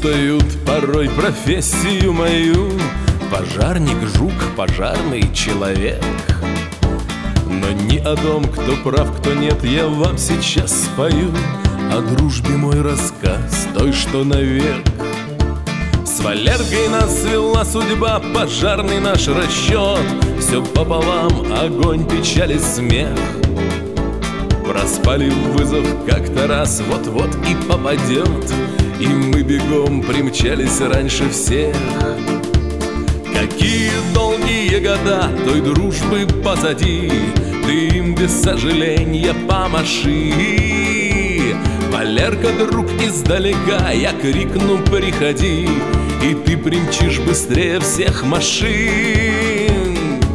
Путают порой профессию мою: пожарник, жук, пожарный человек. Но ни о том, кто прав, кто нет, я вам сейчас спою. О дружбе мой рассказ, той, что навек. С Валеркой нас свела судьба, пожарный наш расчет. Все пополам, огонь, печаль и смех. Проспали вызов как-то раз, вот-вот и попадет, и мы бегом примчались раньше всех. Какие долгие года той дружбы позади, ты им без сожаления помаши. Валерка, друг, издалека я крикну: приходи, и ты примчишь быстрее всех машин.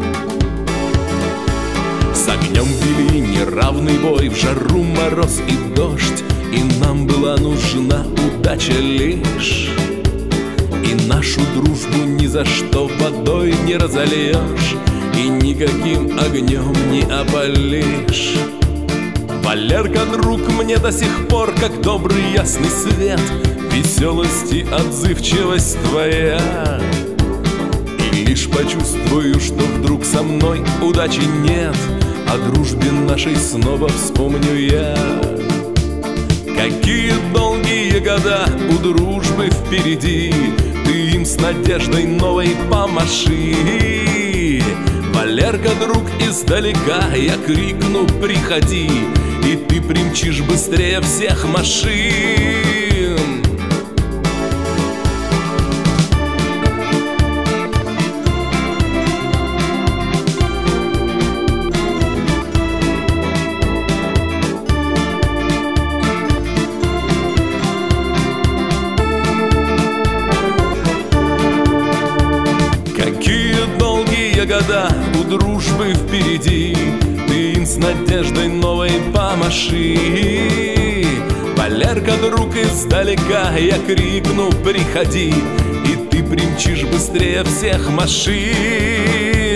С огнем вели неравный бой, в жару, мороз и дождь, и нам была нужна удача лишь. И нашу дружбу ни за что водой не разольешь, и никаким огнем не опалишь. Валерка, друг, мне до сих пор как добрый ясный свет, веселость и отзывчивость твоя. И лишь почувствую, что вдруг со мной удачи нет, о дружбе нашей снова вспомню я. Какие долгие года у дружбы впереди, ты им с надеждой новой помаши. Валерка, друг, издалека я крикну: приходи, и ты примчишь быстрее всех машин. Года у дружбы впереди, ты им с надеждой новой помаши. Валерка, друг, издалека я крикну: приходи, и ты примчишь быстрее всех машин.